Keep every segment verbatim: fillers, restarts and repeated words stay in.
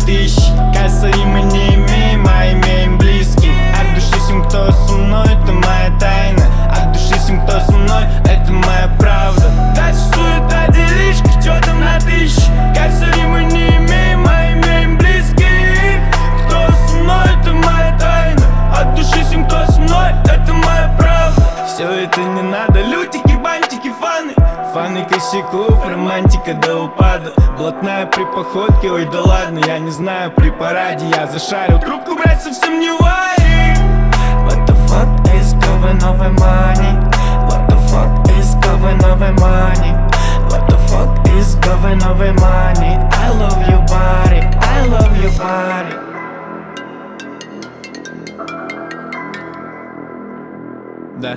тысячи. Касса, и мы не имеем, а имеем близких. От души всем, кто со мной, это моя тайна. От души всем, кто со мной, это моя правда. Дальше суета, делишки, чё там на тысячи. Касса, и мы не имеем, а имеем близких. Кто со мной, это моя тайна. От души всем, кто со мной, это моя правда. Все это не надо, лютики, бантики, фаны. Фаны косяков, романтика до упада. Блатная при походке, ой да ладно, я не знаю, при параде я зашарил. Трубку брать совсем не варит. What the fuck is going on with money? What the fuck is going on with money? What the fuck is going on with money? I love your body, I love your body. Да.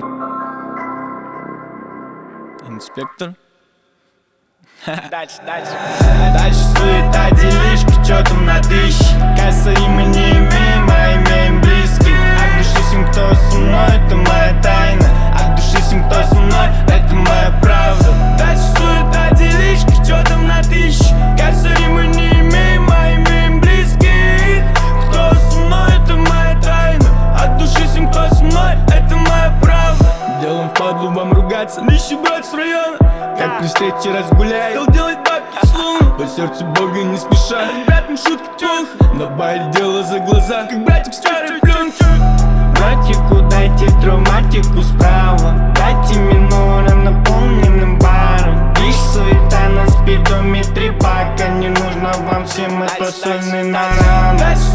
Инспектор. Дальше, дальше. Дальше суета, делишки, чё там на тысячи. Касса, и мы не имеем, а имеем близких. От души всем, кто со мной, это моя тайна. От души всем, кто со мной, это моя правда. Дальше суета, делишки, чё там на тысячи. Касса, и мы не имеем, а имеем близких. Кто со мной, это моя тайна. От души всем, кто со мной, это моя правда. Делом впадлу вам ругаться, нищий брат с района. Как при встрече разгуляй, стал делать бабки словно. По сердцу Бога не спеша, братом шутки плохо. Добавить дело за глаза, как братик старой пленки. Братику дайте драматику справа. Дайте минором наполненным баром. Лишь суета на спидометре бака. Не нужно вам всем это сольный наран.